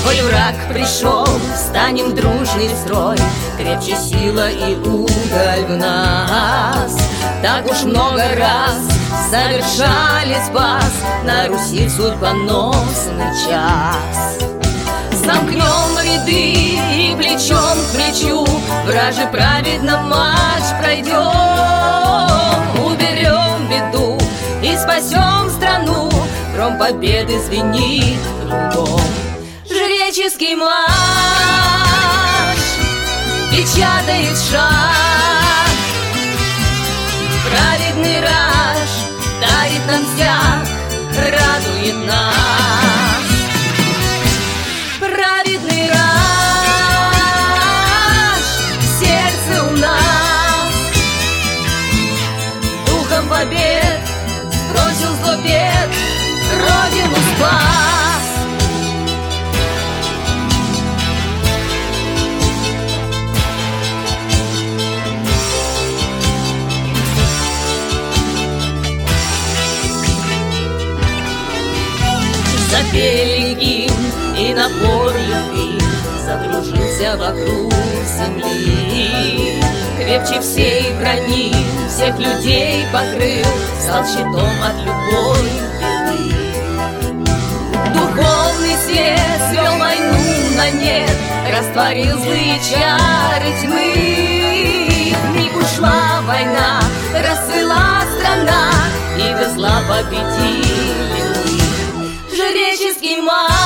Коль враг пришел, встанем в дружный строй, крепче сила и уголь в нас. Так уж много раз совершали спас на Руси в судьбоносный час. Замкнем ряды и плечом к плечу враже праведно марш пройдем. Уберем беду и спасем страну, гром победы звенит кругом. Жреческий марш печатает шаг, праведный раж дарит нам стяг, радует нас. Праведный раж в сердце у нас, духом побед сбросил зло бед, Родину спас. Запели гимн, и напор любви закружился вокруг земли. Крепче всей брони всех людей покрыл, стал щитом от любой беды. Духовный свет свел войну на нет, растворил злые чары тьмы. Вмиг ушла война, расцвела страна, и без зла победили мы. Жреческий марш